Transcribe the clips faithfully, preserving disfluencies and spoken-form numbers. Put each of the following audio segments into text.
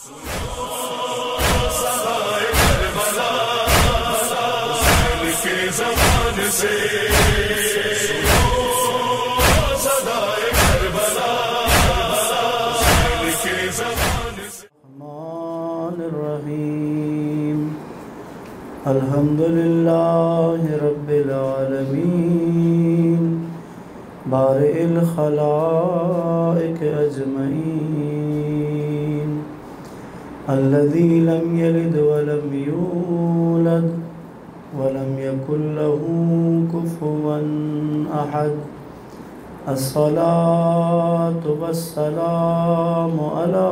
الحمد للہ رب العالمین بارئ الخلائق اجمعین الذی لم یلد ولم یولد ولم یکن له کفوا احد الصلاة والسلام علی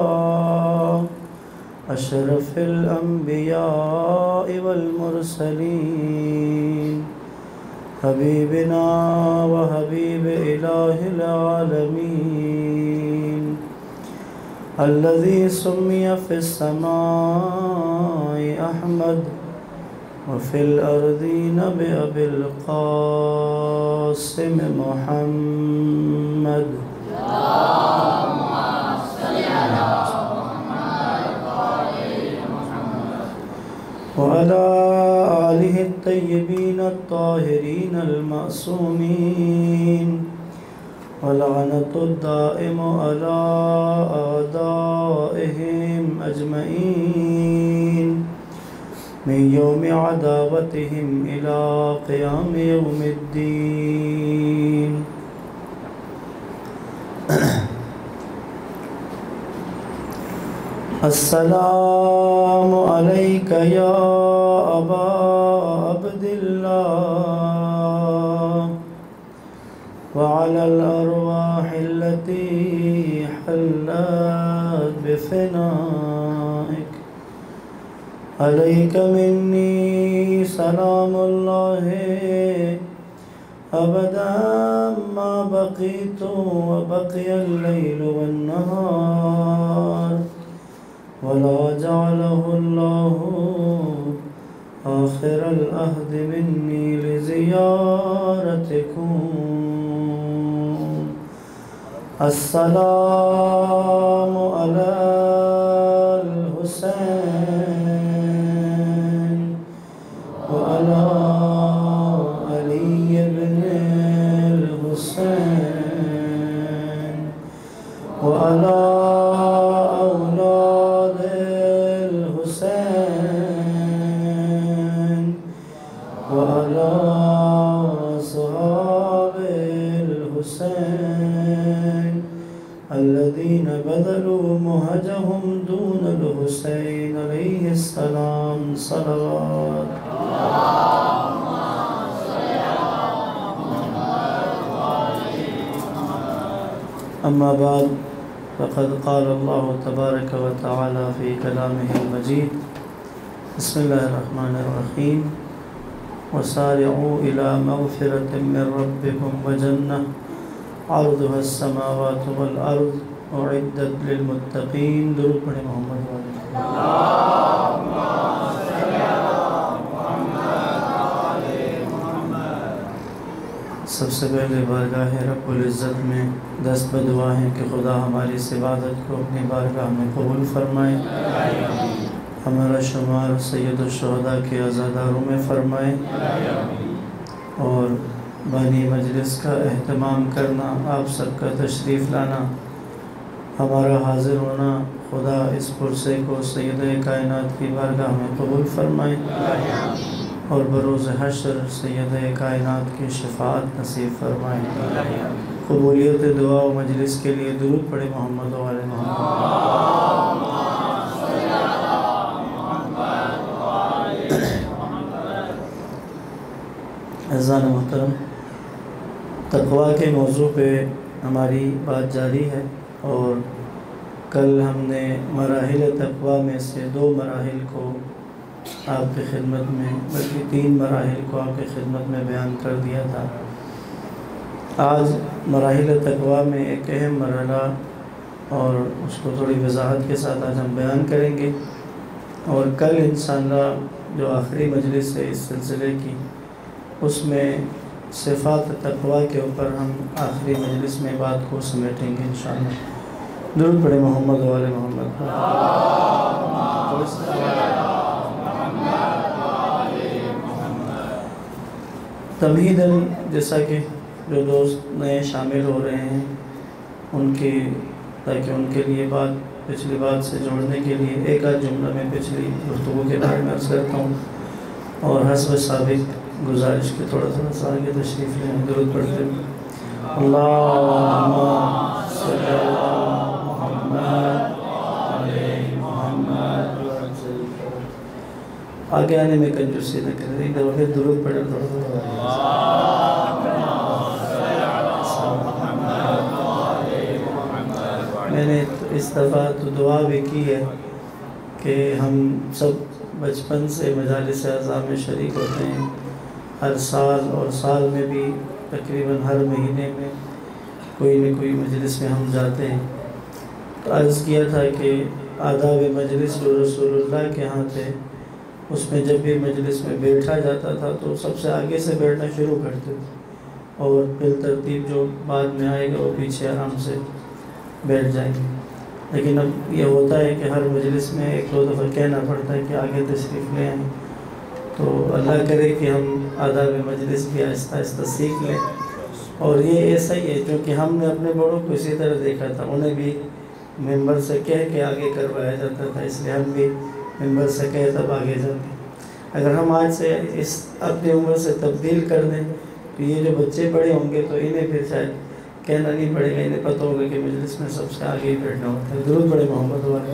اشرف الانبیاء والمرسلین حبیبنا و حبیب الہ العالمین الذي سمي في السماء احمد وفي الارضين بأبي القاسم محمد وعلى آله الطيبين الطاهرين المعصومين ولعنة الدائم على أعدائهم أجمعين من يوم عداوتهم إلى قيام يوم الدين. السلام علیک یا ابا عبد اللہ وعلى الارواح التي حلت بفنائك علیک منی سلام اللہ ابدا ما بقیت وبقی اللیل والنهار ولا جعله الله آخر العهد مني لزيارتكم. السلام على الحسين وعلى علي بن الحسين وعلى وعلى أصحاب الحسين الذين بذلوا مهجهم دون الحسين عليه السلام صلوات. أما بعد فقد قال الله تبارك وتعالى في كلامه المجيد بسم الله الرحمن الرحيم وسارعوا إلى مغفرة من ربكم وجنة عرضها السماوات والأرض أعدت للمتقين. درود پڑھیں محمد والے. اللهم صل على محمد وعلى محمد. سب سے پہلے بارگاہ رب العزت میں دست بدعا ہے کہ خدا ہماری اس عبادت کو اپنی بارگاہ میں قبول فرمائے، ہمارا شمار سید الشہداء کے عزاداروں میں فرمائے، اور بانی مجلس کا اہتمام کرنا، آپ سب کا تشریف لانا، ہمارا حاضر ہونا خدا اس پرسے کو سید کائنات کی بارگاہ میں قبول فرمائے، اور بروز حشر سید کائنات کی شفاعت نصیب فرمائے. قبولیت دعا و مجلس کے لیے درود پڑھے محمد و آل محمد. عزیزان محترم، تقویٰ کے موضوع پہ ہماری بات جاری ہے، اور کل ہم نے مراحل تقویٰ میں سے دو مراحل کو آپ کی خدمت میں، بلکہ تین مراحل کو آپ کی خدمت میں بیان کر دیا تھا. آج مراحل تقویٰ میں ایک اہم مرحلہ، اور اس کو تھوڑی وضاحت کے ساتھ آج ہم بیان کریں گے، اور کل انشاءاللہ جو آخری مجلس ہے اس سلسلے کی، اس میں صفات تقویٰ کے اوپر ہم آخری مجلس میں بات کو سمیٹیں گے انشاءاللہ. درود پڑھیں محمد و آل محمد. تمہیداً جیسا کہ جو دوست نئے شامل ہو رہے ہیں ان کی تاکہ ان کے لیے بات پچھلی بات سے جوڑنے کے لیے ایک آدھ جملہ میں پچھلی گفتگو کے بارے میں عرض کرتا ہوں، اور حسب سابق گزارش کے تھوڑا تھوڑا سا آگے تشریف لیں، درود پڑھتے ہیں۔ اللہم صلی علی محمد علیہ محمد۔ آگے آنے میں کنجوسی نہ کریں، ایک دفعہ پھر درود پڑھیں تھوڑا تھوڑا۔ میں نے اس دفعہ تو دعا بھی کی ہے کہ ہم سب بچپن سے مجالس اعظام میں شریک ہوتے ہیں، ہر سال اور سال میں بھی تقریباً ہر مہینے میں کوئی نہ کوئی مجلس میں ہم جاتے ہیں۔ تو عرض کیا تھا کہ آداب مجلس جو رسول اللہ کے ہاں تھے، اس میں جب بھی مجلس میں بیٹھا جاتا تھا تو سب سے آگے سے بیٹھنا شروع کرتے تھے، اور پھر ترتیب جو بعد میں آئے گا وہ پیچھے آرام سے بیٹھ جائیں گے۔ لیکن اب یہ ہوتا ہے کہ ہر مجلس میں ایک دو دفعہ کہنا پڑتا ہے کہ آگے تشریف لے آئیں، تو اللہ کرے کہ ہم آداب مجلس بھی آہستہ آہستہ سیکھ لیں۔ اور یہ ایسا ہی ہے کیونکہ ہم نے اپنے بڑوں کو اسی طرح دیکھا تھا، انہیں بھی ممبر سے کہہ کے آگے کروایا جاتا تھا، اس لیے ہم بھی ممبر سے کہے تب آگے جاتے ہیں۔ اگر ہم آج سے اس اپنی عمر سے تبدیل کر دیں تو یہ جو بچے بڑے ہوں گے تو انہیں پھر شاید کہنا نہیں پڑے گا، انہیں پتہ ہوگا کہ مجلس میں سب سے آگے ہی بیٹھنا ہوتا ہے۔ درود پڑھے محمد والے۔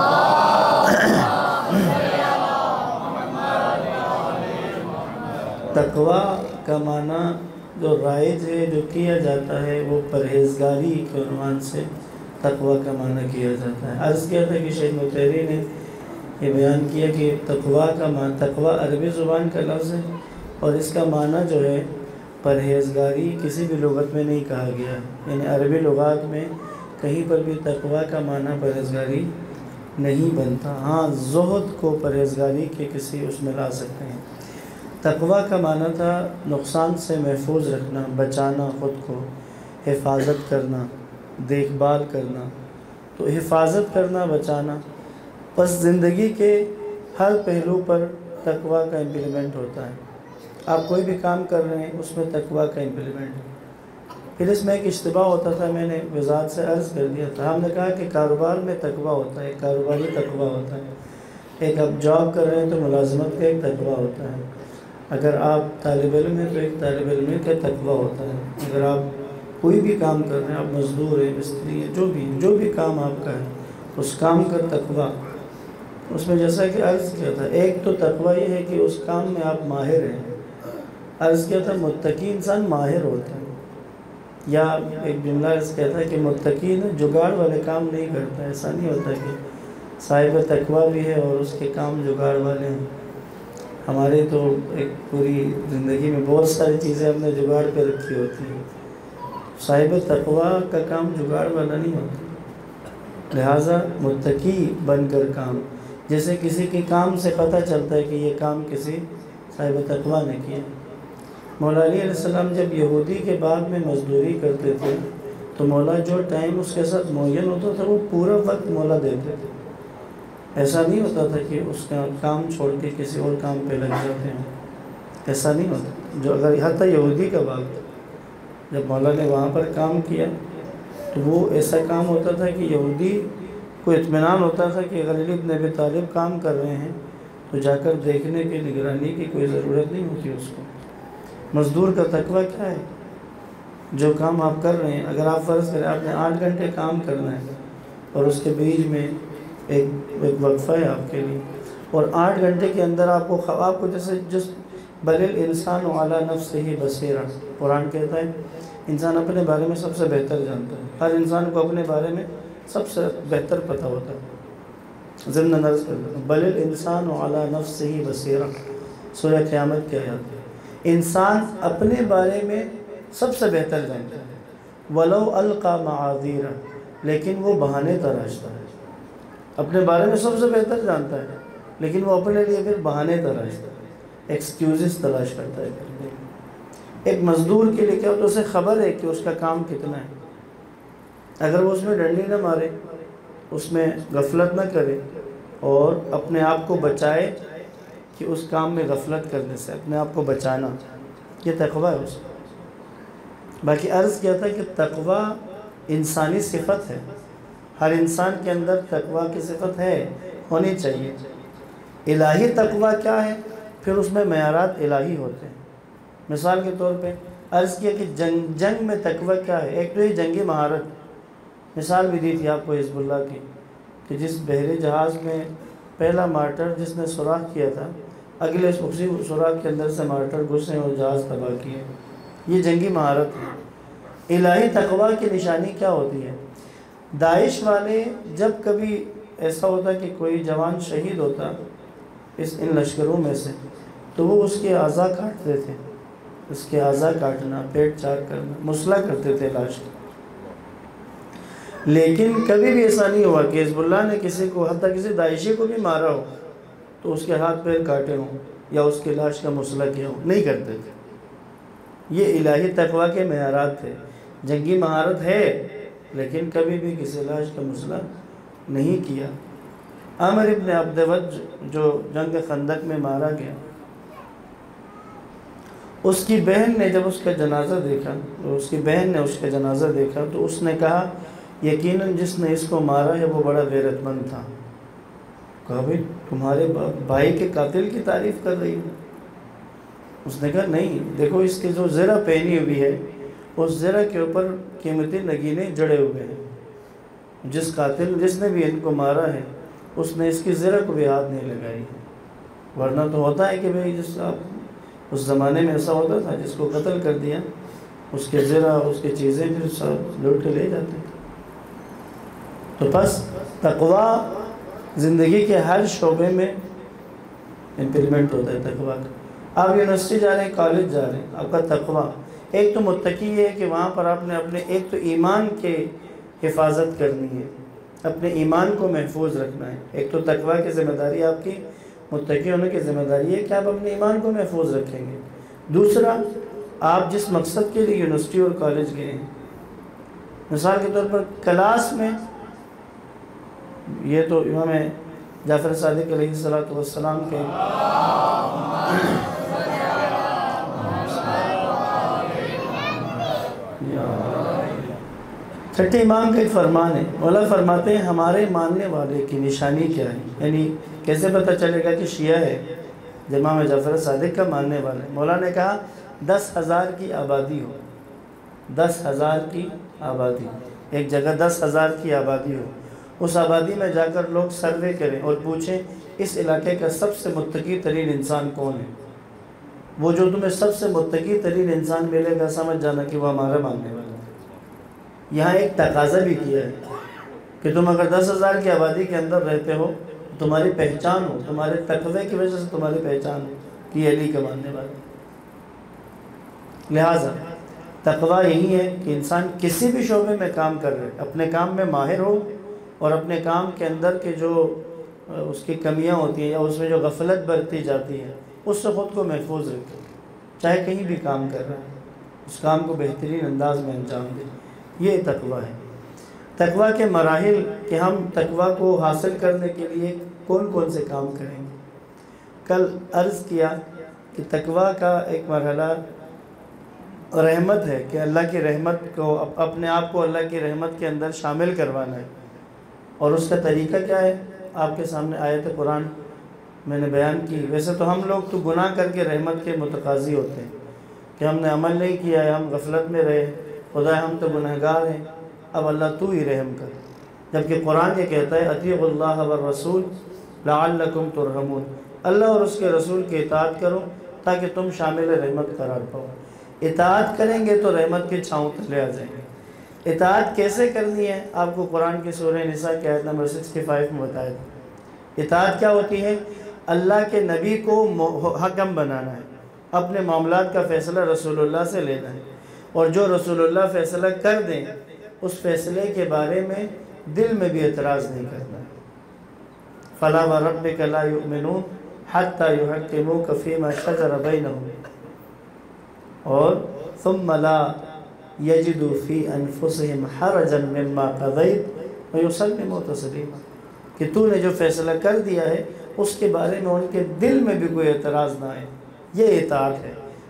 تقویٰ کا معنی جو رائج ہے، جو کیا جاتا ہے، وہ پرہیزگاری کے عنوان سے تقویٰ کا معنی کیا جاتا ہے۔ عرض کیا تھا کہ شیخ مطہری نے یہ بیان کیا کہ تقویٰ کا معنی، تقویٰ عربی زبان کا لفظ ہے اور اس کا معنی جو ہے پرہیزگاری کسی بھی لغت میں نہیں کہا گیا، یعنی عربی لغات میں کہیں پر بھی تقویٰ کا معنی پرہیزگاری نہیں بنتا۔ ہاں، زہد کو پرہیزگاری کے کسی اس میں لا سکتے ہیں۔ تقویٰ کا معنی تھا نقصان سے محفوظ رکھنا، بچانا، خود کو حفاظت کرنا، دیکھ بھال کرنا۔ تو حفاظت کرنا، بچانا، پس زندگی کے ہر پہلو پر تقویٰ کا امپلیمنٹ ہوتا ہے۔ آپ کوئی بھی کام کر رہے ہیں اس میں تقویٰ کا امپلیمنٹ ہے۔ پھر اس میں ایک اشتباہ ہوتا تھا، میں نے وضاحت سے عرض کر دیا تھا، ہم نے کہا کہ کاروبار میں تقویٰ ہوتا ہے، کاروباری تقویٰ ہوتا ہے۔ ایک آپ جاب کر رہے ہیں تو ملازمت کا ایک تقویٰ ہوتا ہے، اگر آپ طالب علم ہیں تو ایک طالب علم کا تقویٰ ہوتا ہے، اگر آپ کوئی بھی کام کر رہے ہیں، آپ مزدور ہیں، مستری ہیں، جو بھی جو بھی کام آپ کا ہے اس کام کا تقویٰ، اس میں جیسا کہ عرض کیا تھا، ایک تو تقویٰ یہ ہے کہ اس کام میں آپ ماہر ہیں۔ عرض کیا تھا متقی انسان ماہر ہوتا ہے، یا ایک جملہ عرض کیا تھا کہ متقی نا جگاڑ والے کام نہیں کرتا، ایسا نہیں ہوتا کہ صاحب تقویٰ بھی ہے اور اس کے کام جگاڑ والے ہیں۔ ہمارے تو ایک پوری زندگی میں بہت ساری چیزیں ہم نے جگاڑ پہ رکھی ہوتی ہیں، صاحب تقویٰ کا کام جگاڑ والا نہیں ہوتا، لہٰذا متقی بن کر کام، جیسے کسی کے کام سے پتہ چلتا ہے کہ یہ کام کسی صاحب تقویٰ نے کیا۔ مولا علی علیہ السلام جب یہودی کے باغ میں مزدوری کرتے تھے تو مولا جو ٹائم اس کے ساتھ معین ہوتا تھا وہ پورا وقت مولا دیتے تھے، ایسا نہیں ہوتا تھا کہ اس کا کام چھوڑ کے کسی اور کام پہ لگ جاتے ہیں، ایسا نہیں ہوتا۔ جو اگر حتیٰ یہودی کا باغ تھا، جب مولا نے وہاں پر کام کیا تو وہ ایسا کام ہوتا تھا کہ یہودی کو اطمینان ہوتا تھا کہ اگر علی بن ابی طالب کام کر رہے ہیں تو جا کر دیکھنے کی، نگرانی کی کوئی ضرورت نہیں ہوتی اس کو۔ مزدور کا تقویٰ کیا ہے؟ جو کام آپ کر رہے ہیں، اگر آپ فرض کریں آپ نے آٹھ گھنٹے کام کرنا ہے اور اس کے بیچ میں ایک ایک وقفہ ہے آپ کے لیے، اور آٹھ گھنٹے کے اندر آپ کو آپ کو جیسے جس بل الانسان علی نفسہ بصیرہ، قرآن کہتا ہے انسان اپنے بارے میں سب سے بہتر جانتا ہے، ہر انسان کو اپنے بارے میں سب سے بہتر پتہ ہوتا ہے۔ ضمن عرض کرتا ہوں بل الانسان علی نفسہ بصیرہ، سورہ قیامت کی آیات ہے، انسان اپنے بارے میں سب سے بہتر جانتا ہے، ولو القی معاذیرہ، لیکن وہ بہانے تراشتا ہے۔ اپنے بارے میں سب سے بہتر جانتا ہے لیکن وہ اپنے لیے پھر بہانے تراشتا ہے، ایکسکیوزز تلاش کرتا ہے۔ ایک مزدور کے لیے کیا ہوتا ہے، اسے خبر ہے کہ اس کا کام کتنا ہے، اگر وہ اس میں ڈنڈی نہ مارے، اس میں غفلت نہ کرے اور اپنے آپ کو بچائے کہ اس کام میں غفلت کرنے سے اپنے آپ کو بچانا، یہ تقویٰ ہے اس کا۔ باقی عرض کیا تھا کہ تقویٰ انسانی صفت ہے، ہر انسان کے اندر تقویٰ کی صفت ہے، ہونی چاہیے۔ الہی تقویٰ کیا ہے؟ پھر اس میں معیارات الہی ہوتے ہیں۔ مثال کے طور پہ عرض کیا کہ جنگ جنگ میں تقویٰ کیا ہے؟ ایک تو یہ جنگی مہارت، مثال بھی دی تھی آپ کو حزب اللہ کی، کہ جس بحری جہاز میں پہلا مارٹر جس نے سوراخ کیا تھا، اگلے اسی سوراخ کے اندر سے مارٹر گھسے اور جہاز تباہ کیے، یہ جنگی مہارت ہے۔ الہی تقویٰ کی نشانی کیا ہوتی ہے؟ داعش والے جب کبھی ایسا ہوتا کہ کوئی جوان شہید ہوتا اس ان لشکروں میں سے، تو وہ اس کے اعضاء کاٹتے تھے، اس کے اعضاء کاٹنا، پیٹ چاک کرنا، مسلح کرتے تھے لاش کو۔ لیکن کبھی بھی ایسا نہیں ہوا کہ حزب اللہ نے کسی کو، حتیٰ کسی داعشی کو بھی مارا ہو تو اس کے ہاتھ پیر کاٹے ہوں یا اس کے لاش کا مسلح کیا ہو، نہیں کرتے تھے۔ یہ الہی تقویٰ کے معیارات تھے۔ جنگی مہارت ہے لیکن کبھی بھی کسی لاش کا مسلح نہیں کیا۔ عامر ابن عبد ود جو جنگ خندق میں مارا گیا، اس کی بہن نے جب اس کا جنازہ دیکھا، اس کی بہن نے اس کا جنازہ دیکھا تو اس نے کہا یقیناً جس نے اس کو مارا ہے وہ بڑا غیرت مند تھا۔ کہا بھائی تمہارے بھائی کے قاتل کی تعریف کر رہی ہوں؟ اس نے کہا نہیں، دیکھو اس کی جو زرہ پہنی ہوئی ہے اس زرہ کے اوپر قیمتی نگینے جڑے ہوئے ہیں، جس قاتل جس نے بھی ان کو مارا ہے اس نے اس کی زرہ کو بھی ہاتھ نہیں لگائی، ورنہ تو ہوتا ہے کہ بھئی جس آپ اس زمانے میں ایسا ہوتا تھا جس کو قتل کر دیا اس کے زرہ اس کی چیزیں پھر سب لوٹ کے لے جاتے ہیں۔ تو بس تقویٰ زندگی کے ہر شعبے میں امپلیمنٹ ہوتا ہے تقویٰ کا۔ آپ یونیورسٹی جا رہے ہیں، کالج جا رہے ہیں، آپ کا تقویٰ ایک تو متقی ہے کہ وہاں پر آپ نے اپنے ایک تو ایمان کے حفاظت کرنی ہے، اپنے ایمان کو محفوظ رکھنا ہے۔ ایک تو تقویٰ کی ذمہ داری آپ کی، متقی ہونے کی ذمہ داری ہے کہ آپ اپنے ایمان کو محفوظ رکھیں گے۔ دوسرا، آپ جس مقصد کے لیے یونیورسٹی اور کالج گئے ہیں، مثال کے طور پر کلاس میں، یہ تو امام جعفر صادق علیہ الصلوۃ والسلام کے چھٹے امام کا ایک فرمان ہے۔ مولا فرماتے ہیں ہمارے ماننے والے کی نشانی کیا ہے، یعنی کیسے پتہ چلے گا کہ شیعہ ہے جب امام جعفر صادق کا ماننے والا ہے؟ مولا نے کہا دس ہزار کی آبادی ہو، دس ہزار کی آبادی، ایک جگہ دس ہزار کی آبادی ہو، اس آبادی میں جا کر لوگ سروے کریں اور پوچھیں اس علاقے کا سب سے متقی ترین انسان کون ہے، وہ جو تمہیں سب سے متقی ترین انسان ملے گا سمجھ جانا کہ وہ ہمارا ماننے والا ہے۔ یہاں ایک تقاضا بھی کیا ہے کہ تم اگر دس ہزار کی آبادی کے اندر رہتے ہو تمہاری پہچان ہو، تمہارے تقوی کی وجہ سے تمہاری پہچان ہو کہ یہ علی کا ماننے والا۔ لہٰذا تقوی یہی ہے کہ انسان کسی بھی شعبے میں کام کر رہے اپنے کام میں ماہر ہو اور اپنے کام کے اندر کے جو اس کی کمیاں ہوتی ہیں یا اس میں جو غفلت برتی جاتی ہے اس سے خود کو محفوظ رکھے، چاہے کہیں بھی کام کر رہا ہے اس کام کو بہترین انداز میں انجام دے۔ یہ تقوی ہے۔ تقوی کے مراحل کہ ہم تقوی کو حاصل کرنے کے لیے کون کون سے کام کریں گے۔ کل عرض کیا کہ تقوی کا ایک مرحلہ رحمت ہے کہ اللہ کی رحمت کو اپنے آپ کو اللہ کی رحمت کے اندر شامل کروانا ہے، اور اس کا طریقہ کیا ہے آپ کے سامنے آیت قرآن میں نے بیان کی۔ ویسے تو ہم لوگ تو گناہ کر کے رحمت کے متقاضی ہوتے ہیں کہ ہم نے عمل نہیں کیا ہے، ہم غفلت میں رہے، خدا ہم تو گنہگار ہیں، اب اللہ تو ہی رحم کر۔ جبکہ قرآن یہ کہتا ہے اطیعوا اللہ والرسول لعلکم ترحمون، اللہ اور اس کے رسول کی اطاعت کرو تاکہ تم شامل رحمت قرار پاؤ۔ اطاعت کریں گے تو رحمت کے چھاؤں تلے آ جائیں گے۔ اطاعت کیسے کرنی ہے آپ کو قرآن کی سورہ نساء کی آیت نمبر سکسٹی فائیو میں بتایا تھا۔ اطاعت کیا ہوتی ہے؟ اللہ کے نبی کو حکم بنانا ہے، اپنے معاملات کا فیصلہ رسول اللہ سے لینا ہے، اور جو رسول اللہ فیصلہ کر دیں اس فیصلے کے بارے میں دل میں بھی اعتراض نہیں کرنا ہے۔ فَلَا وَرَبِّكَ لَا يُؤْمِنُونَ حَتَّى يُحَكِّمُوكَ فِيمَا شَجَرَ بَيْنَهُمْ اور ثُمَّ لَا يَجِدُوا فِي أَنفُسِهِمْ حَرَجًا مِّمَّا قَضَيْتَ وَيُسَلِّمُوا تَسْلِيمًا، کہ تو نے جو فیصلہ کر دیا ہے اس کے بارے میں ان کے دل میں بھی کوئی اعتراض نہ آئے۔ یہ اطاعت ہے۔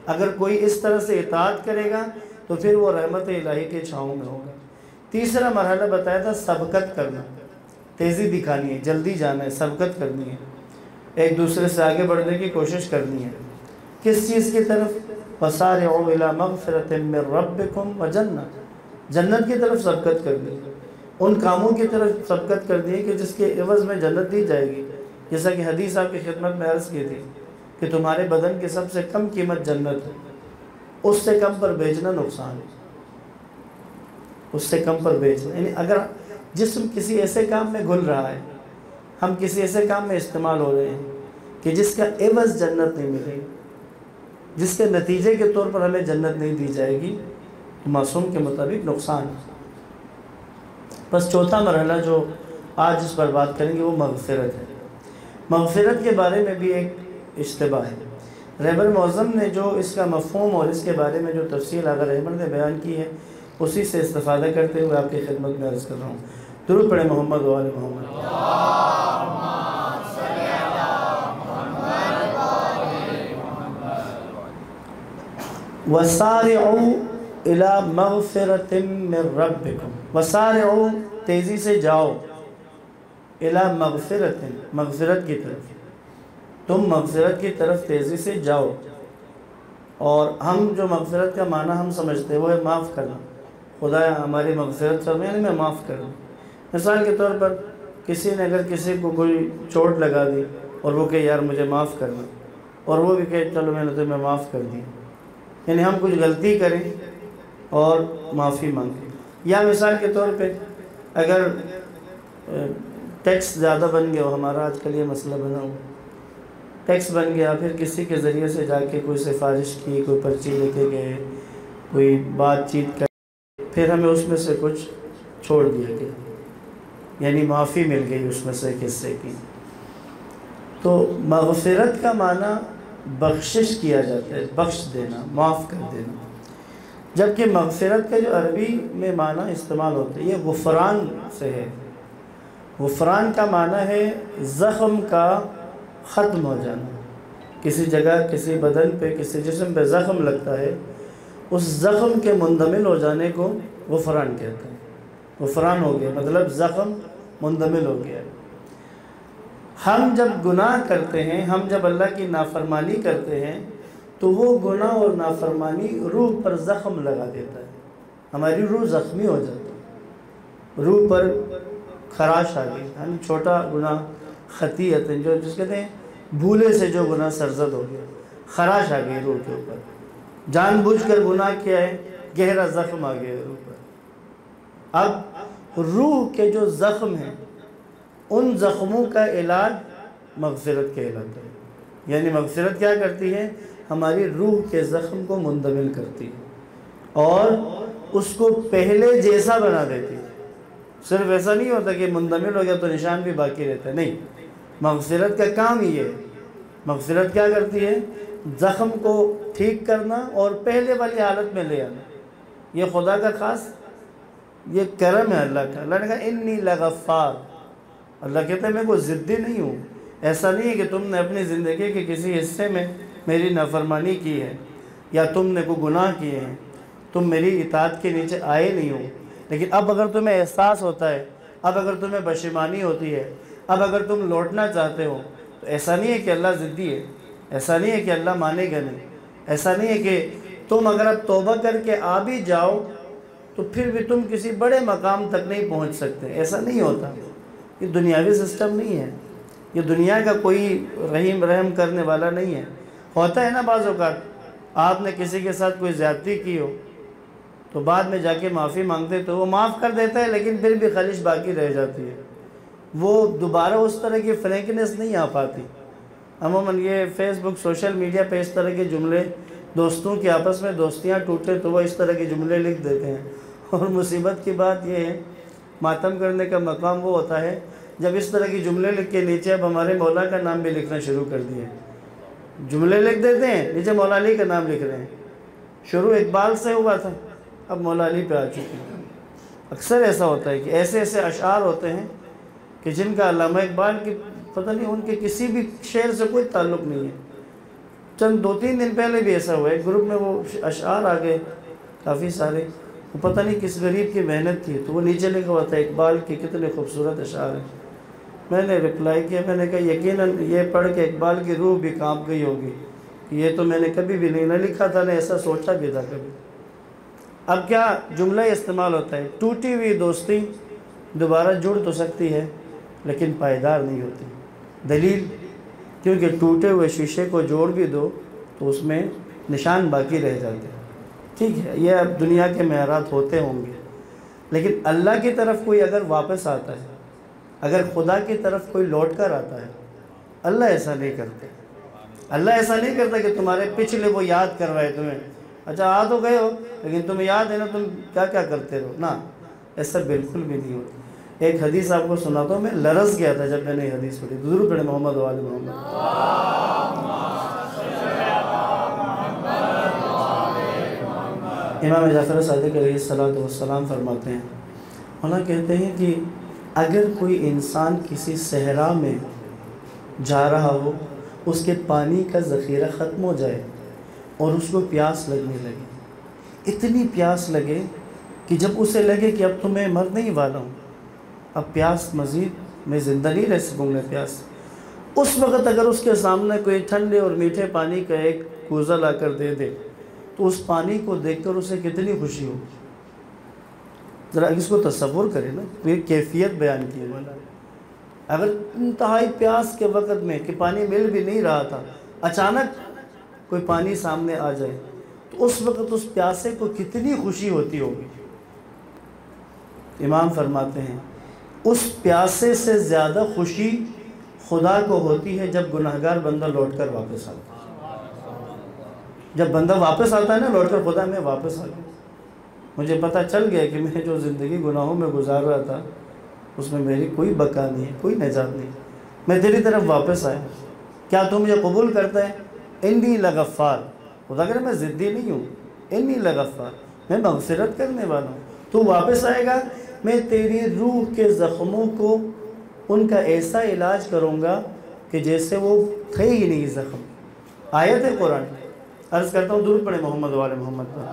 اگر کوئی اس طرح سے اطاعت کرے گا تو پھر وہ رحمت الہی کے چھاؤں میں ہوگا۔ تیسرا مرحلہ بتایا تھا سبقت کرنا، تیزی دکھانی ہے، جلدی جانا ہے، سبقت کرنی ہے، ایک دوسرے سے آگے بڑھنے کی کوشش کرنی ہے۔ کس چیز کی طرف؟ وَسَارِعُوا إِلَىٰ مَغْفِرَةٍ مِّن رَبِّكُمْ وَجَنَّةٍ، جنت کی طرف سبقت کرنی ہے، ان کاموں کی طرف سبقت کرنی ہے کہ جس کے عوض میں جنت دی جائے گی۔ جیسا کہ حدیث آپ کی خدمت میں عرض کی تھی کہ تمہارے بدن کی سب سے کم قیمت جنت ہے، اس سے کم پر بیچنا نقصان ہے، اس سے کم پر بیچنا، یعنی اگر جسم کسی ایسے کام میں گھل رہا ہے، ہم کسی ایسے کام میں استعمال ہو رہے ہیں کہ جس کا عوض جنت نہیں ملے گی، جس کے نتیجے کے طور پر ہمیں جنت نہیں دی جائے گی، تو معصوم کے مطابق نقصان ہے۔ بس چوتھا مرحلہ جو آج اس پر بات کریں گے وہ مغفرت ہے۔ مغفرت کے بارے میں بھی ایک اشتباہ ہے۔ رہبر معظم نے جو اس کا مفہوم اور اس کے بارے میں جو تفصیل آغا رہبر نے بیان کی ہے، اسی سے استفادہ کرتے ہوئے آپ کی خدمت میں عرض کر رہا ہوں۔ درود پڑھیں محمد و آل محمد۔ وَسَارِعُوا إِلَىٰ مَغْفِرَةٍ مِّن رَبِّكُمْ، وَسَارِعُوا تیزی سے جاؤ، إِلَىٰ مَغْفِرَةٍ مغفرت کی طرف، تم مغفرت کی طرف تیزی سے جاؤ۔ اور ہم جو مغفرت کا معنی ہم سمجھتے ہیں وہ ہے معاف کرنا، خدایا ہماری مغفرت فرما، یعنی میں معاف کر دوں۔ مثال کے طور پر کسی نے اگر کسی کو کوئی چوٹ لگا دی اور وہ کہ یار مجھے معاف کرنا، اور وہ بھی کہ چلو میں نے تمہیں معاف کر دی، یعنی ہم کچھ غلطی کریں اور معافی مانگیں۔ یا مثال کے طور پہ اگر ٹیکس زیادہ بن گیا ہو، ہمارا آج کل یہ مسئلہ بنا ہو، ٹیکس بن گیا، پھر کسی کے ذریعے سے جا کے کوئی سفارش کی، کوئی پرچی لے کے گئے، کوئی بات چیت کر، پھر ہمیں اس میں سے کچھ چھوڑ دیا گیا، یعنی معافی مل گئی اس میں سے ایک حصے کی۔ تو مغفرت کا معنی بخشش کیا جاتا ہے، بخش دینا، معاف کر دینا، جبکہ مغفرت کا جو عربی میں معنی استعمال ہوتا ہے یہ غفران سے ہے۔ غفران کا معنی ہے زخم کا ختم ہو جانا۔ کسی جگہ، کسی بدن پہ، کسی جسم پہ زخم لگتا ہے، اس زخم کے مندمل ہو جانے کو غفران کہتے ہیں۔ غفران ہو گیا مطلب زخم مندمل ہو گیا۔ ہم جب گناہ کرتے ہیں، ہم جب اللہ کی نافرمانی کرتے ہیں تو وہ گناہ اور نافرمانی روح پر زخم لگا دیتا ہے، ہماری روح زخمی ہو جاتی ہے، روح پر خراش آ گئی، یعنی چھوٹا گناہ خطیئت جو جس کہتے ہیں بھولے سے جو گناہ سرزد ہو گیا، خراش آ گئی روح کے اوپر، جان بوجھ کر گناہ کیا ہے، گہرا زخم آ گیا روح پر۔ اب روح کے جو زخم ہیں ان زخموں کا علاج مغفرت کہلاتا ہے، یعنی مغفرت کیا کرتی ہے، ہماری روح کے زخم کو مندمل کرتی ہے اور اس کو پہلے جیسا بنا دیتی ہے۔ صرف ایسا نہیں ہوتا کہ مندمل ہو گیا تو نشان بھی باقی رہتا ہے، نہیں، مغفرت کا کام ہی ہے۔ مغفرت کیا کرتی ہے، زخم کو ٹھیک کرنا اور پہلے والی حالت میں لے آنا۔ یہ خدا کا خاص یہ کرم ہے اللہ کا۔ اللہ نے کہا انی لغفار، اللہ کہتا ہے میں کوئی ضدی نہیں ہوں، ایسا نہیں ہے کہ تم نے اپنی زندگی کے کسی حصے میں میری نافرمانی کی ہے یا تم نے کوئی گناہ کیے ہیں، تم میری اطاعت کے نیچے آئے نہیں ہو، لیکن اب اگر تمہیں احساس ہوتا ہے، اب اگر تمہیں پشیمانی ہوتی ہے، اب اگر تم لوٹنا چاہتے ہو، تو ایسا نہیں ہے کہ اللہ ضدی ہے، ایسا نہیں ہے کہ اللہ مانے گا نہیں، ایسا نہیں ہے کہ تم اگر اب توبہ کر کے آ بھی جاؤ تو پھر بھی تم کسی بڑے مقام تک نہیں پہنچ سکتے، ایسا نہیں ہوتا۔ یہ دنیاوی سسٹم نہیں ہے، یہ دنیا کا کوئی رحیم رحم کرنے والا نہیں ہے۔ ہوتا ہے نا بعض اوقات آپ نے کسی کے ساتھ کوئی زیادتی کی ہو تو بعد میں جا کے معافی مانگتے تو وہ معاف کر دیتا ہے، لیکن پھر بھی خلش باقی رہ جاتی ہے، وہ دوبارہ اس طرح کی فرینکنس نہیں آ پاتی۔ عموماً یہ فیس بک سوشل میڈیا پہ اس طرح کے جملے، دوستوں کے آپس میں دوستیاں ٹوٹے تو وہ اس طرح کے جملے لکھ دیتے ہیں، اور مصیبت کی بات یہ ہے، ماتم کرنے کا مقام وہ ہوتا ہے جب اس طرح کی جملے لکھ کے نیچے اب ہمارے مولا کا نام بھی لکھنا شروع کر دیے، جملے لکھ دیتے ہیں نیچے مولا علی کا نام لکھ رہے ہیں۔ شروع اقبال سے ہوا تھا، اب مولا علی پہ آ چکے ہیں۔ اکثر ایسا ہوتا ہے کہ ایسے ایسے اشعار ہوتے ہیں کہ جن کا علامہ اقبال کی پتہ نہیں ان کے کسی بھی شعر سے کوئی تعلق نہیں ہے، چند دو تین دن پہلے بھی ایسا ہوا ہے، گروپ میں وہ اشعار آ گئے کافی سارے، وہ پتہ نہیں کس غریب کی محنت تھی، تو وہ نیچے لکھا ہوا تھا اقبال کے کتنے خوبصورت اشعار ہیں۔ میں نے رپلائی کیا، میں نے کہا یقیناً یہ پڑھ کے اقبال کی روح بھی کانپ گئی ہوگی، یہ تو میں نے کبھی بھی نہیں نہ لکھا تھا، نہ ایسا سوچا بھی تھا کبھی۔ اب کیا جملہ استعمال ہوتا ہے، ٹوٹی ہوئی دوستی دوبارہ جڑ تو سکتی ہے لیکن پائیدار نہیں ہوتی۔ دلیل، کیونکہ ٹوٹے ہوئے شیشے کو جوڑ بھی دو تو اس میں نشان باقی رہ جاتے ہیں۔ ٹھیک ہے، یہ اب دنیا کے معیارات ہوتے ہوں گے، لیکن اللہ کی طرف کوئی اگر واپس آتا ہے، اگر خدا کی طرف کوئی لوٹ کر آتا ہے، اللہ ایسا نہیں کرتے۔ اللہ ایسا نہیں کرتا کہ تمہارے پچھلے وہ یاد کر رہے تمہیں، اچھا آ تو گئے ہو لیکن تمہیں یاد ہے نا تم کیا کیا کرتے رہو، نا، ایسا بالکل بھی نہیں ہوتا۔ ایک حدیث آپ کو سناتا ہوں، میں لرز گیا تھا جب میں نے یہ حدیث پڑھی، درود پڑھیں محمد و آل محمد۔ امام جعفر صادق علیہ الصلوۃ والسلام فرماتے ہیں، مولانا کہتے ہیں کہ اگر کوئی انسان کسی صحرا میں جا رہا ہو، اس کے پانی کا ذخیرہ ختم ہو جائے اور اس کو پیاس لگنے لگے، اتنی پیاس لگے کہ جب اسے لگے کہ اب تو میں مرنے ہی والا ہوں، اب پیاس مزید میں زندہ نہیں رہ سکوں گا پیاس، اس وقت اگر اس کے سامنے کوئی ٹھنڈے اور میٹھے پانی کا ایک کوزہ لا کر دے دے تو اس پانی کو دیکھ کر اسے کتنی خوشی ہو۔ ذرا اس کو تصور کریں نا، یہ کیفیت بیان کی ہے۔ اگر انتہائی پیاس کے وقت میں کہ پانی مل بھی نہیں رہا تھا، اچانک کوئی پانی سامنے آ جائے تو اس وقت اس پیاسے کو کتنی خوشی ہوتی ہوگی۔ امام فرماتے ہیں اس پیاسے سے زیادہ خوشی خدا کو ہوتی ہے جب گناہگار بندہ لوٹ کر واپس آتا ہے۔ جب بندہ واپس آتا ہے نا لوٹ کر، خدا میں واپس آ گیا، مجھے پتہ چل گیا کہ میں جو زندگی گناہوں میں گزار رہا تھا اس میں میری کوئی بقا نہیں ہے، کوئی نجات نہیں، میں تیری طرف واپس آیا، کیا تو مجھے قبول کرتا ہے؟ انی لغفار، خدا کہہ رہا میں ضدی نہیں ہوں، انی لغفار، میں مغفرت کرنے والا ہوں، تو واپس آئے گا، میں تیری روح کے زخموں کو ان کا ایسا علاج کروں گا کہ جیسے وہ تھے ہی نہیں زخم۔ آیت ہے قرآن، عرض کرتا ہوں درود پڑھیں محمد و آل محمد پر۔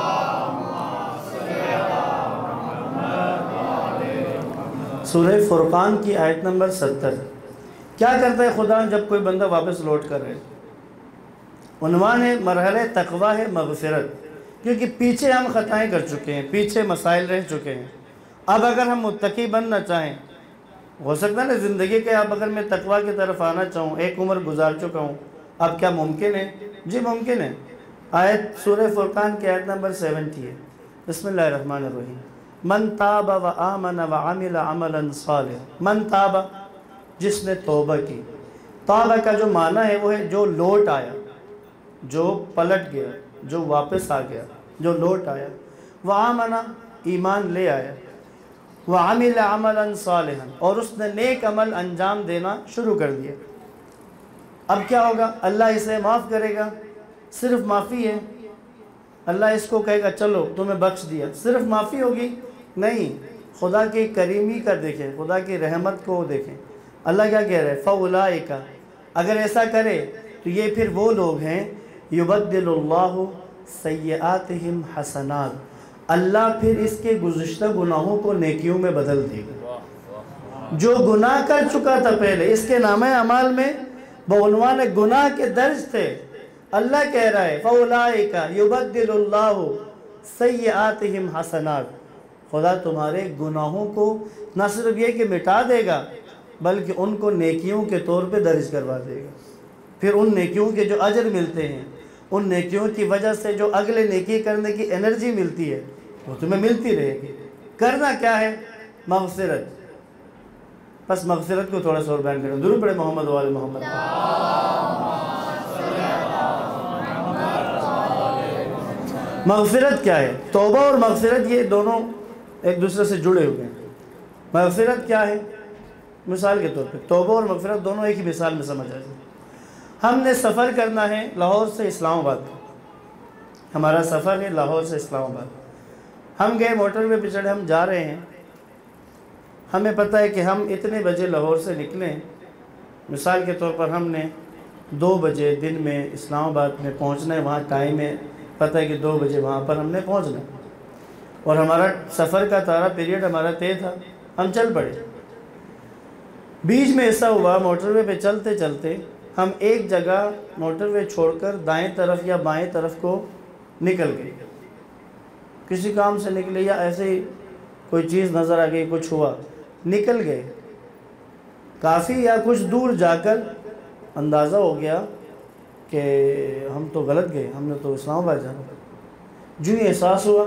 سورہ فرقان کی آیت نمبر ستر۔ کیا کرتا ہے خدا جب کوئی بندہ واپس لوٹ کر رہے؟ عنوان ہے مرحلہ تقویٰ ہے مغفرت، کیونکہ پیچھے ہم خطائیں کر چکے ہیں، پیچھے مسائل رہ چکے ہیں۔ اب اگر ہم متقی بننا چاہیں، ہو سکتا ہے نا زندگی کے، اب اگر میں تقویٰ کی طرف آنا چاہوں، ایک عمر گزار چکا ہوں، اب کیا ممکن ہے؟ جی ممکن ہے۔ آیت سورہ فرقان کی آیت نمبر سیونٹی ہے، بسم اللہ الرحمن الرحیم۔ من تاب و آمن و عمل عملا صالح، من تاب، جس نے توبہ کی۔ توبہ کا جو معنی ہے وہ ہے جو لوٹ آیا، جو پلٹ گیا، جو واپس آ گیا، جو لوٹ آیا۔ وہ آمن، ایمان لے آیا، وَعَمِلَ عَمَلًا صَالِحًا، اور اس نے نیک عمل انجام دینا شروع کر دیا۔ اب کیا ہوگا؟ اللہ اسے معاف کرے گا، صرف معافی ہے۔ اللہ اس کو کہے گا چلو تمہیں بخش دیا، صرف معافی ہوگی؟ نہیں، خدا کی کریمی کا دیکھیں، خدا کی رحمت کو دیکھیں۔ اللہ کیا کہہ رہے ہیں؟ فَأُولَٰئِكَ، اگر ایسا کرے تو یہ پھر وہ لوگ ہیں يُبَدِّلُ اللَّهُ سَيِّئَاتِهِمْ حَسَنَاتٍ، اللہ پھر اس کے گزشتہ گناہوں کو نیکیوں میں بدل دے گا۔ جو گناہ کر چکا تھا پہلے، اس کے نامہ اعمال میں بعنوان گناہ کے درج تھے، اللہ کہہ رہا ہے فَأُولَٰئِكَ يُبَدِّلُ اللَّهُ سَيِّئَاتِهِمْ حَسَنَاتٍ، خدا تمہارے گناہوں کو نہ صرف یہ کہ مٹا دے گا بلکہ ان کو نیکیوں کے طور پہ درج کروا دے گا۔ پھر ان نیکیوں کے جو اجر ملتے ہیں، ان نیکیوں کی وجہ سے جو اگلے نیکی کرنے کی انرجی ملتی ہے وہ تمہیں ملتی رہے گی۔ کرنا کیا ہے؟ مغفرت۔ بس مغفرت کو تھوڑا سا اور بیان کریں، درود پڑھیں محمد و آل محمد۔ مغفرت کیا ہے؟ توبہ اور مغفرت یہ دونوں ایک دوسرے سے جڑے ہوئے ہیں۔ مغفرت کیا ہے؟ مثال کے طور پہ توبہ اور مغفرت دونوں ایک ہی مثال میں سمجھ آ جائے۔ ہم نے سفر کرنا ہے لاہور سے اسلام آباد، ہمارا سفر ہے لاہور سے اسلام آباد، ہم گئے موٹر وے پہ چڑھے، ہم جا رہے ہیں، ہمیں پتہ ہے کہ ہم اتنے بجے لاہور سے نکلیں، مثال کے طور پر ہم نے دو بجے دن میں اسلام آباد میں پہنچنا ہے، وہاں ٹائم ہے، پتہ ہے کہ دو بجے وہاں پر ہم نے پہنچنا ہے، اور ہمارا سفر کا سارا پیریڈ ہمارا طے تھا، ہم چل پڑے۔ بیچ میں ایسا ہوا موٹر وے پہ چلتے چلتے ہم ایک جگہ موٹر وے چھوڑ کر دائیں طرف یا بائیں طرف کو نکل گئے، کسی کام سے نکلے یا ایسے ہی کوئی چیز نظر آ گئی، کچھ ہوا، نکل گئے۔ کافی یا کچھ دور جا کر اندازہ ہو گیا کہ ہم تو غلط گئے، ہم نے تو اسلام آباد جانا تھا۔ جو ہی احساس ہوا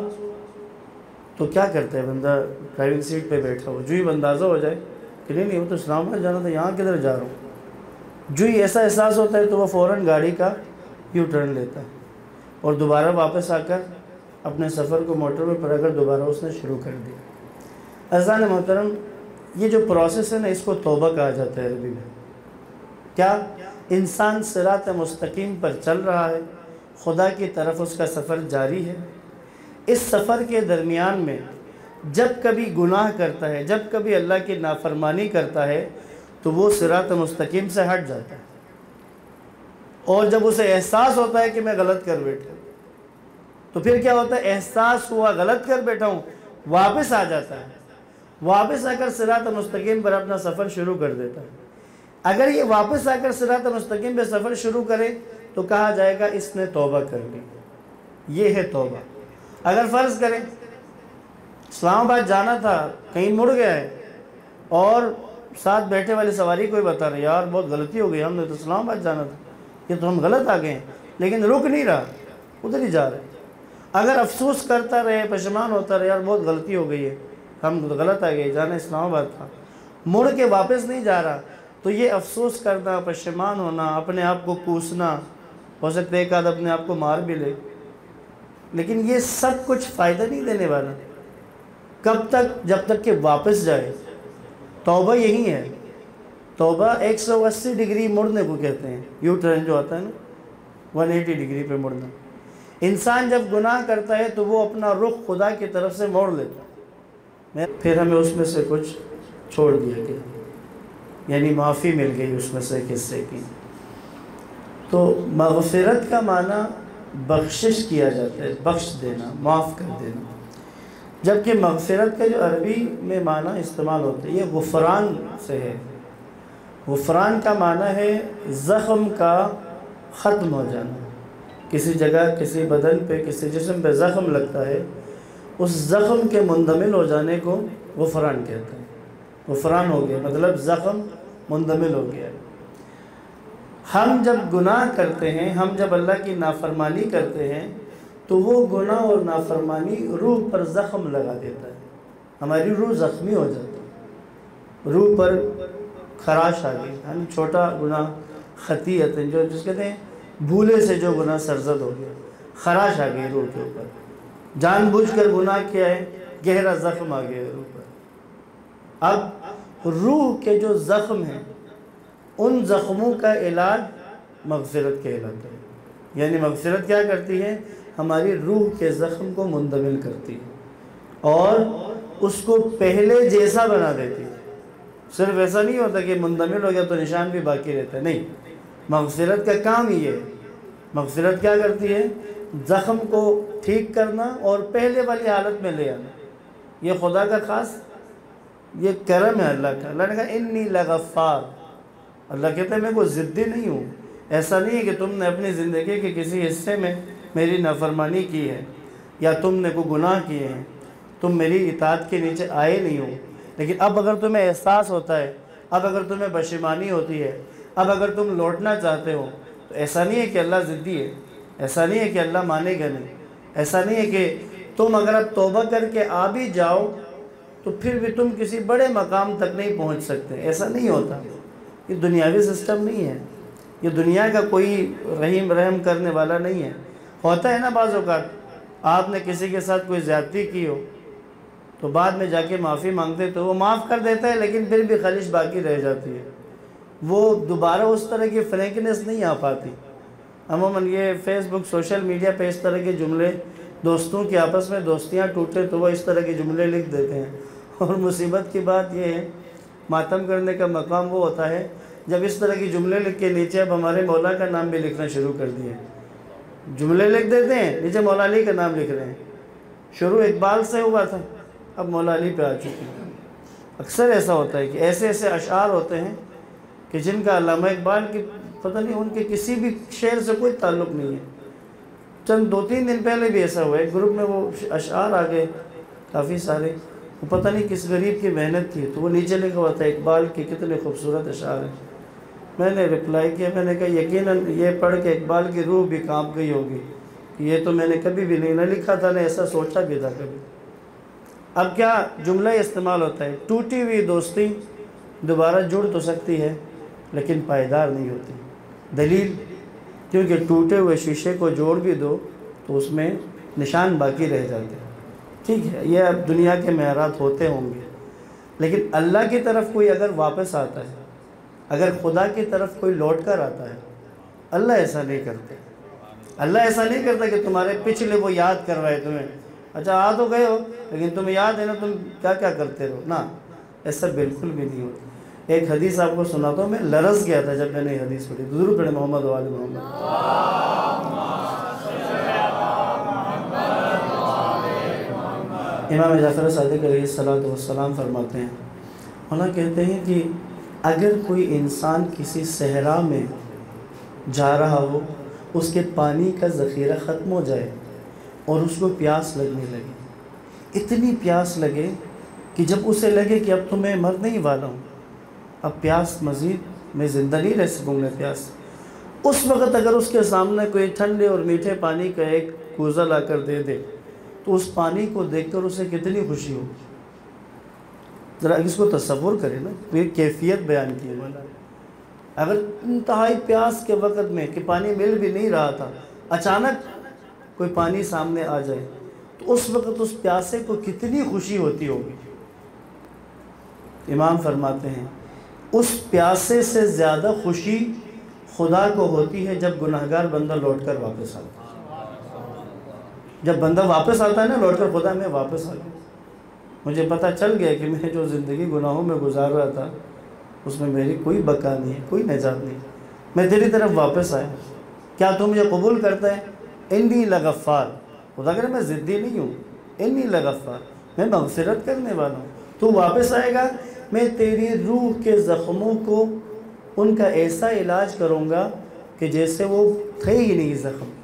تو کیا کرتا ہے بندہ ڈرائیونگ سیٹ پہ بیٹھا ہو، جو ہی اندازہ ہو جائے کہ نہیں نہیں وہ تو اسلام آباد جانا تھا، یہاں کدھر جا رہا ہوں، جو ہی ایسا احساس ہوتا ہے تو وہ فوراً گاڑی کا یو ٹرن لیتا ہے اور دوبارہ واپس آ کر اپنے سفر کو موٹر وے پر اگر دوبارہ اس نے شروع کر دیا۔ عزیزان محترم، یہ جو پروسیس ہے نا، اس کو توبہ کہا جاتا ہے عربی میں۔ کیا انسان صراط مستقیم پر چل رہا ہے، خدا کی طرف اس کا سفر جاری ہے، اس سفر کے درمیان میں جب کبھی گناہ کرتا ہے، جب کبھی اللہ کی نافرمانی کرتا ہے تو وہ صراط مستقیم سے ہٹ جاتا ہے، اور جب اسے احساس ہوتا ہے کہ میں غلط کر بیٹھا تو پھر کیا ہوتا ہے، احساس ہوا غلط کر بیٹھا ہوں، واپس آ جاتا ہے، واپس آ کر صراط مستقیم پر اپنا سفر شروع کر دیتا ہے۔ اگر یہ واپس آ کر صراط مستقیم پہ سفر شروع کرے تو کہا جائے گا اس نے توبہ کر لی، یہ ہے توبہ۔ اگر فرض کریں اسلام آباد جانا تھا، کہیں مڑ گیا ہے، اور ساتھ بیٹھے والے سواری کوئی بتا رہے یار بہت غلطی ہو گئی، ہم نے تو اسلام آباد جانا تھا، یہ تو ہم غلط آ گئے ہیں، لیکن رک نہیں رہا، ادھر ہی جا رہے۔ اگر افسوس کرتا رہے، پشیمان ہوتا رہے یار بہت غلطی ہو گئی ہے، ہم تو غلط آ گئے، جانا اسلام آباد تھا، مڑ کے واپس نہیں جا رہا، تو یہ افسوس کرنا، پشیمان ہونا، اپنے آپ کو کوسنا، ہو سکتا ہے ایک آدھ اپنے آپ کو مار بھی لے، لیکن یہ سب کچھ فائدہ نہیں دینے والا۔ کب تک؟ جب تک کہ واپس جائے۔ توبہ یہی ہے، توبہ ایک سو اسی ڈگری مڑنے کو کہتے ہیں، یو ٹرن جو آتا ہے نا، ون ایٹی ڈگری پہ مڑنا۔ انسان جب گناہ کرتا ہے تو وہ اپنا رخ خدا کی طرف سے موڑ لیتا ہے، پھر ہمیں اس میں سے کچھ چھوڑ دیا گیا، یعنی معافی مل گئی اس میں سے حصے کی۔ تو مغفرت کا معنی بخشش کیا جاتا ہے، بخش دینا، معاف کر دینا، جبکہ مغفرت کا جو عربی میں معنی استعمال ہوتا ہے یہ غفران سے ہے۔ غفران کا معنی ہے زخم کا ختم ہو جانا، کسی جگہ، کسی بدن پہ، کسی جسم پہ زخم لگتا ہے، اس زخم کے مندمل ہو جانے کو غفران کہتے ہیں۔ غفران ہو گیا مطلب زخم مندمل ہو گیا۔ ہم جب گناہ کرتے ہیں، ہم جب اللہ کی نافرمانی کرتے ہیں تو وہ گناہ اور نافرمانی روح پر زخم لگا دیتا ہے، ہماری روح زخمی ہو جاتی ہے، روح پر خراش آ گئی، یعنی چھوٹا گناہ خطیئت جو جس کہتے ہیں بھولے سے جو گناہ سرزد ہو گیا، خراش آ گئی روح کے اوپر، جان بوجھ کر گناہ کیا ہے، گہرا زخم آ گیا روح پر۔ اب روح کے جو زخم ہیں ان زخموں کا علاج مغفرت کہلاتا ہے، یعنی مغفرت کیا کرتی ہے، ہماری روح کے زخم کو مندمل کرتی ہے اور اس کو پہلے جیسا بنا دیتی ہے۔ صرف ایسا نہیں ہوتا کہ مندمل ہو گیا تو نشان بھی باقی رہتا ہے، نہیں، مغفرت کا کام ہی ہے۔ مغفرت کیا کرتی ہے، زخم کو ٹھیک کرنا اور پہلے والی حالت میں لے آنا۔ یہ خدا کا خاص یہ کرم ہے اللہ کا۔ اللہ نے کہا انی لغفار، اللہ کہتا ہے میں کوئی ضدی نہیں ہوں، ایسا نہیں ہے کہ تم نے اپنی زندگی کے کسی حصے میں میری نافرمانی کی ہے یا تم نے کوئی گناہ کیے ہیں، تم میری اطاعت کے نیچے آئے نہیں ہو، لیکن اب اگر تمہیں احساس ہوتا ہے، اب اگر تمہیں پشیمانی ہوتی ہے، اب اگر تم لوٹنا چاہتے ہو، تو ایسا نہیں ہے کہ اللہ ضدی ہے، ایسا نہیں ہے کہ اللہ مانے گا نہیں، ایسا نہیں ہے کہ تم اگر اب توبہ کر کے آ بھی جاؤ تو پھر بھی تم کسی بڑے مقام تک نہیں پہنچ سکتے، ایسا نہیں ہوتا۔ یہ دنیاوی سسٹم نہیں ہے، یہ دنیا کا کوئی رحیم رحم کرنے والا نہیں ہے۔ ہوتا ہے نا بعض اوقات آپ نے کسی کے ساتھ کوئی زیادتی کی ہو تو بعد میں جا کے معافی مانگتے تو وہ معاف کر دیتا ہے، لیکن پھر بھی خلش باقی رہ جاتی ہے، وہ دوبارہ اس طرح کی فرینکنس نہیں آ پاتی۔ عموماً یہ فیس بک، سوشل میڈیا پہ اس طرح کے جملے، دوستوں کی آپس میں دوستیاں ٹوٹے تو وہ اس طرح کے جملے لکھ دیتے ہیں، اور مصیبت کی بات یہ ہے، ماتم کرنے کا مقام وہ ہوتا ہے جب اس طرح کی جملے لکھ کے نیچے اب ہمارے مولا کا نام بھی لکھنا شروع کر دیے، جملے لکھ دیتے ہیں نیچے مولا علی کا نام لکھ رہے ہیں۔ شروع اقبال سے ہوا تھا، اب مولا علی پہ آ چکے ہیں۔ اکثر ایسا ہوتا ہے کہ ایسے ایسے اشعار ہوتے ہیں کہ جن کا علامہ اقبال کی پتہ نہیں ان کے کسی بھی شعر سے کوئی تعلق نہیں ہے۔ چند دو تین دن پہلے بھی ایسا ہوا ہے، گروپ میں وہ اشعار آ گئے کافی سارے، وہ پتہ نہیں کس غریب کی محنت تھی، تو وہ نیچے لکھا ہوا تھا اقبال کے کتنے خوبصورت اشعار ہیں۔ میں نے رپلائی کیا، میں نے کہا یقیناً یہ پڑھ کے اقبال کی روح بھی کانپ گئی ہوگی، یہ تو میں نے کبھی بھی نہیں نہ لکھا تھا نہ ایسا سوچا بھی تھا کبھی۔ اب کیا جملہ استعمال ہوتا ہے، ٹوٹی ہوئی دوستی دوبارہ جڑ تو سکتی ہے لیکن پائیدار نہیں ہوتی۔ دلیل، کیونکہ ٹوٹے ہوئے شیشے کو جوڑ بھی دو تو اس میں نشان باقی رہ جاتے ہیں۔ ٹھیک ہے، یہ اب دنیا کے معیارات ہوتے ہوں گے، لیکن اللہ کی طرف کوئی اگر واپس آتا ہے، اگر خدا کی طرف کوئی لوٹ کر آتا ہے، اللہ ایسا نہیں کرتے۔ اللہ ایسا نہیں کرتا کہ تمہارے پچھلے وہ یاد کر رہے تمہیں، اچھا آ تو گئے ہو لیکن تمہیں یاد ہے نا تم کیا کیا کرتے رہو، نا ایسا بالکل بھی نہیں ہوتا۔ ایک حدیث آپ کو سناتا ہوں، میں لرز گیا تھا جب میں نے یہ حدیث پڑھی، درود پڑھیں محمد و آل محمد۔ امام جعفر صادق علیہ الصلوۃ والسلام فرماتے ہیں، مولانا کہتے ہیں کہ اگر کوئی انسان کسی صحرا میں جا رہا ہو، اس کے پانی کا ذخیرہ ختم ہو جائے اور اس کو پیاس لگنے لگے، اتنی پیاس لگے کہ جب اسے لگے کہ اب تو میں مرنے ہی والا ہوں، اب پیاس مزید میں زندہ نہیں رہ سکوں گا پیاس، اس وقت اگر اس کے سامنے کوئی ٹھنڈے اور میٹھے پانی کا ایک کوزہ لا کر دے دے تو اس پانی کو دیکھ کر اسے کتنی خوشی ہو۔ ذرا اس کو تصور کریں نا، یہ کیفیت بیان کی ہے مولا نے۔ اگر انتہائی پیاس کے وقت میں کہ پانی مل بھی نہیں رہا تھا، اچانک کوئی پانی سامنے آ جائے تو اس وقت اس پیاسے کو کتنی خوشی ہوتی ہوگی۔ امام فرماتے ہیں اس پیاسے سے زیادہ خوشی خدا کو ہوتی ہے جب گناہگار بندہ لوٹ کر واپس آتا ہے۔ جب بندہ واپس آتا ہے نا لوٹ کر، خدا میں واپس آ گیا، مجھے پتہ چل گیا کہ میں جو زندگی گناہوں میں گزار رہا تھا اس میں میری کوئی بقا نہیں ہے، کوئی نجات نہیں، میں تیری طرف واپس آیا، کیا تو مجھے قبول کرتا ہے؟ انی لغفار، خدا کہے میں ضدی نہیں ہوں، انی لغفار، میں مغفرت کرنے والا ہوں، تو واپس آئے گا، میں تیری روح کے زخموں کو ان کا ایسا علاج کروں گا کہ جیسے وہ تھے ہی نہیں زخم،